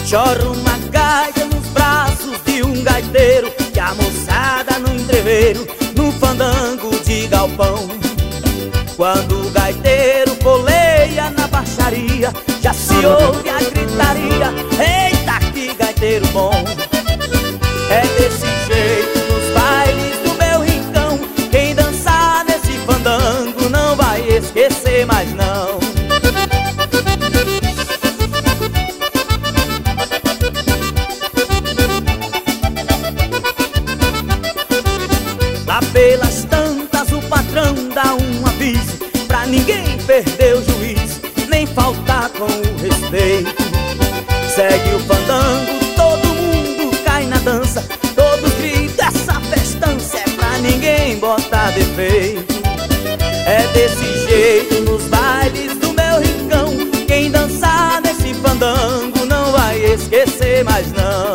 Choro uma gaita nos braços de um gaiteiro, e a moçada no entreveiro, no fandango de galpão. Quando o gaiteiro poleia na baixaria, já se ouve a gritaria: eita, que gaiteiro bom! É desse jeito nos bailes do meu rincão, quem dançar nesse fandango não vai esquecer mais não. Lá pelas tantas o patrão dá um aviso, pra ninguém perder o juízo, nem faltar com o respeito. Segue o fandango, todo mundo cai na dança, todos gritam essa festança, é pra ninguém botar defeito. É desse jeito nos bailes do meu rincão, quem dançar nesse fandango não vai esquecer mais não.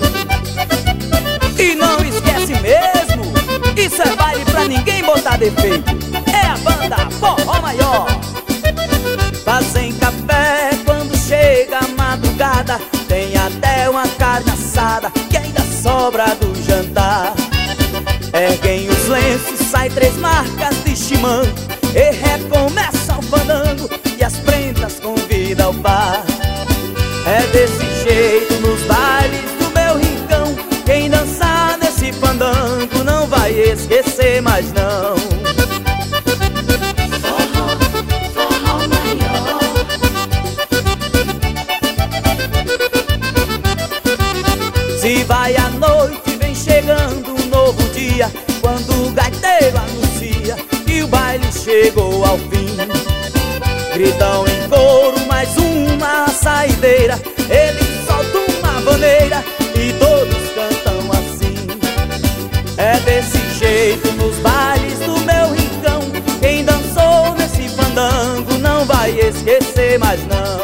E não esquece mesmo, isso é baile pra ninguém botar defeito. É a banda Forró Maior. Fazem café quando chega a madrugada, tem até uma carne assada que ainda sobra do jantar. Erguem os lenços, sai 3 marcas de chimango, e recomeça o fandango, e as prendas convidam ao bar. É desse jeito nos bailes do meu rincão, quem dançar nesse fandango não vai esquecer mais não. Forró Maior. Se vai à noite, vem chegando um novo dia, quando o gaiteiro anuncia que o baile chegou ao fim. Gritam em coro mais uma saideira, ele solta uma vaneira e todos cantam assim. É desse jeito nos bailes do meu rincão, quem dançou nesse fandango não vai esquecer mais não.